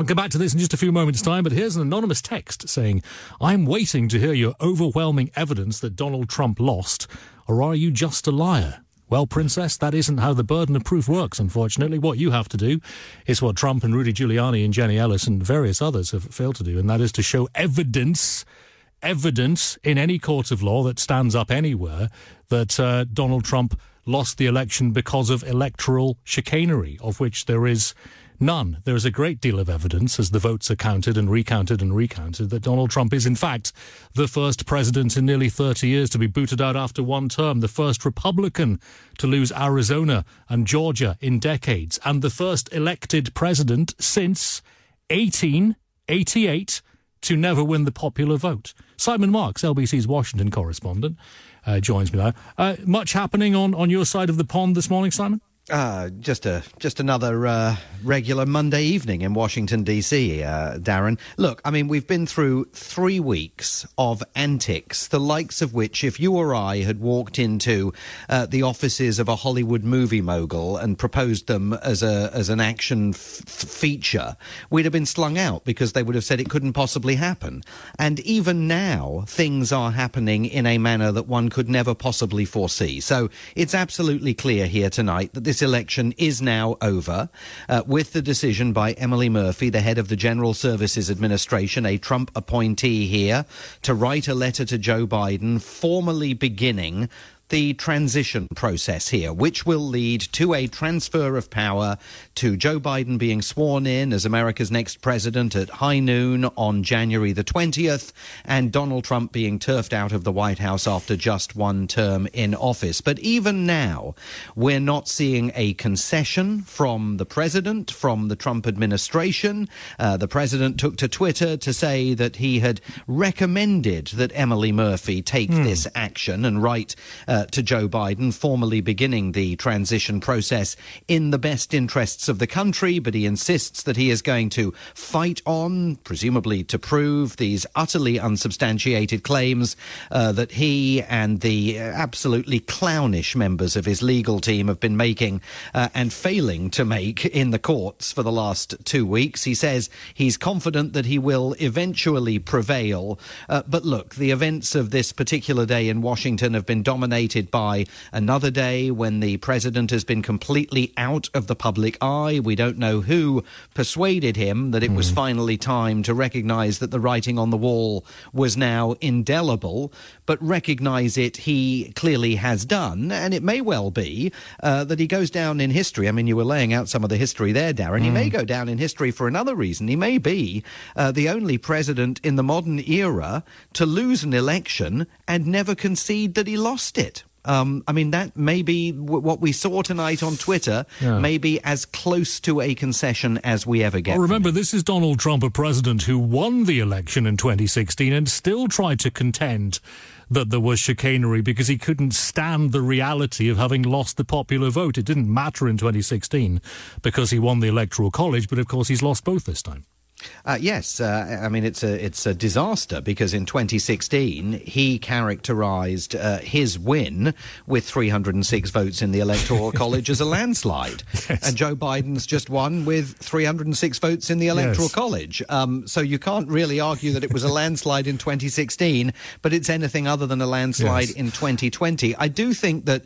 We'll come back to this in just a few moments' time, but here's an anonymous text saying, I'm waiting to hear your overwhelming evidence that Donald Trump lost, or are you just a liar? Well, Princess, that isn't how the burden of proof works, unfortunately. What you have to do is what Trump and Rudy Giuliani and Jenny Ellis and various others have failed to do, and that is to show evidence in any court of law that stands up anywhere that Donald Trump lost the election because of electoral chicanery, of which there is none. There is a great deal of evidence, as the votes are counted and recounted, that Donald Trump is, in fact, the first president in nearly 30 years to be booted out after one term, the first Republican to lose Arizona and Georgia in decades, and the first elected president since 1888 to never win the popular vote. Simon Marks, LBC's Washington correspondent, joins me now. Much happening on your side of the pond this morning, Simon? Just another regular Monday evening in Washington, D.C., Darren. Look, I mean, we've been through 3 weeks of antics, the likes of which, if you or I had walked into the offices of a Hollywood movie mogul and proposed them as an action feature, we'd have been slung out because they would have said it couldn't possibly happen. And even now, things are happening in a manner that one could never possibly foresee. So it's absolutely clear here tonight that this election is now over, with the decision by Emily Murphy, the head of the General Services Administration, a Trump appointee here, to write a letter to Joe Biden, formally beginning the transition process here, which will lead to a transfer of power to Joe Biden being sworn in as America's next president at high noon on January the 20th, and Donald Trump being turfed out of the White House after just one term in office. But even now, we're not seeing a concession from the president, from the Trump administration. The president took to Twitter to say that he had recommended that Emily Murphy take this action and write to Joe Biden, formally beginning the transition process in the best interests of the country, but he insists that he is going to fight on, presumably to prove these utterly unsubstantiated claims that he and the absolutely clownish members of his legal team have been making and failing to make in the courts for the last 2 weeks. He says he's confident that he will eventually prevail. But look, the events of this particular day in Washington have been dominated by another day when the president has been completely out of the public eye. We don't know who persuaded him that it was finally time to recognize that the writing on the wall was now indelible, but recognize it he clearly has done. And it may well be that he goes down in history. I mean, you were laying out some of the history there, Darren. He may go down in history for another reason. He may be the only president in the modern era to lose an election and never concede that he lost it. I mean, that may be what we saw tonight on Twitter, may be as close to a concession as we ever get. Well, remember, this is Donald Trump, a president who won the election in 2016 and still tried to contend that there was chicanery because he couldn't stand the reality of having lost the popular vote. It didn't matter in 2016 because he won the Electoral College, but of course he's lost both this time. Yes, I mean, it's a disaster because in 2016 he characterised his win with 306 votes in the Electoral College as a landslide. Yes. And Joe Biden's just won with 306 votes in the Electoral College. So you can't really argue that it was a landslide in 2016, but it's anything other than a landslide in 2020. I do think that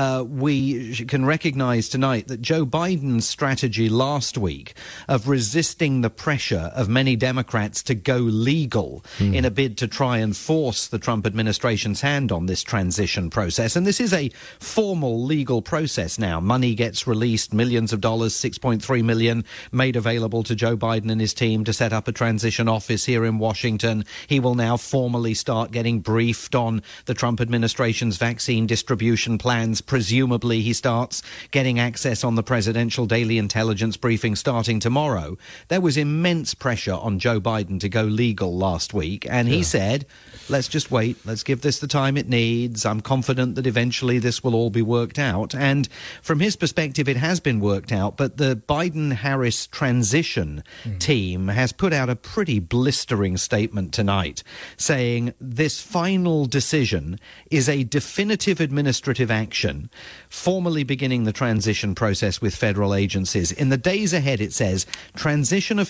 we can recognise tonight that Joe Biden's strategy last week of resisting the pressure of many Democrats to go legal in a bid to try and force the Trump administration's hand on this transition process. And this is a formal legal process now. Money gets released, millions of dollars, $6.3 million made available to Joe Biden and his team to set up a transition office here in Washington. He will now formally start getting briefed on the Trump administration's vaccine distribution plans. Presumably he starts getting access on the presidential daily intelligence briefing starting tomorrow. There was immense pressure on Joe Biden to go legal last week, and he said, let's just wait, let's give this the time it needs. I'm confident that eventually this will all be worked out. And from his perspective, it has been worked out, but the Biden-Harris transition team has put out a pretty blistering statement tonight saying this final decision is a definitive administrative action, formally beginning the transition process with federal agencies. In the days ahead, it says, transition officials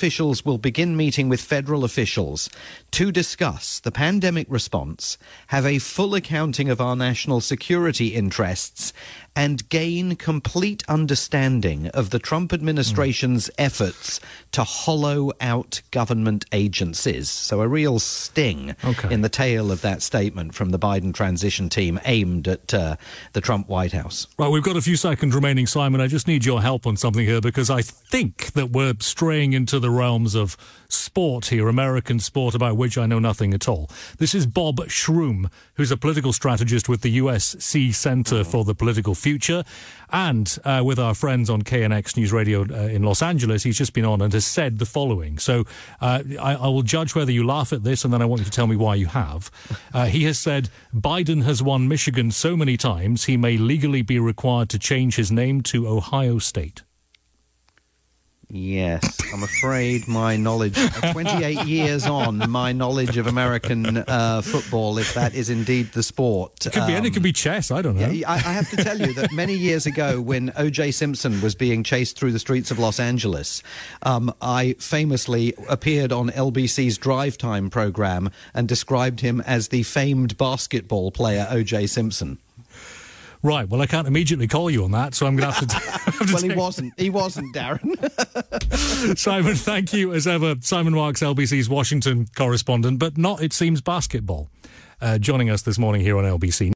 officials will begin meeting with federal officials to discuss the pandemic response, have a full accounting of our national security interests, and gain complete understanding of the Trump administration's efforts to hollow out government agencies. So a real sting in the tail of that statement from the Biden transition team aimed at the Trump White House. Right, we've got a few seconds remaining, Simon. I just need your help on something here, because I think that we're straying into the realms of sport here, American sport, about which I know nothing at all. This is Bob Shroom, who's a political strategist with the USC Center for the Political Future, and with our friends on KNX News Radio in Los Angeles. He's just been on and has said the following. So I will judge whether you laugh at this, and then I want you to tell me why you have. He has said, Biden has won Michigan so many times he may legally be required to change his name to Ohio State. Yes, I'm afraid my knowledge, 28 years on, my knowledge of American football, if that is indeed the sport. It could be, and it could be chess, I don't know. Yeah, I have to tell you that many years ago, when O.J. Simpson was being chased through the streets of Los Angeles, I famously appeared on LBC's Drive Time program and described him as the famed basketball player O.J. Simpson. Right, well, I can't immediately call you on that, so I'm going to have to... Well, he wasn't, Darren. Simon, thank you, as ever. Simon Marks, LBC's Washington correspondent, but not, it seems, basketball. Joining us this morning here on LBC.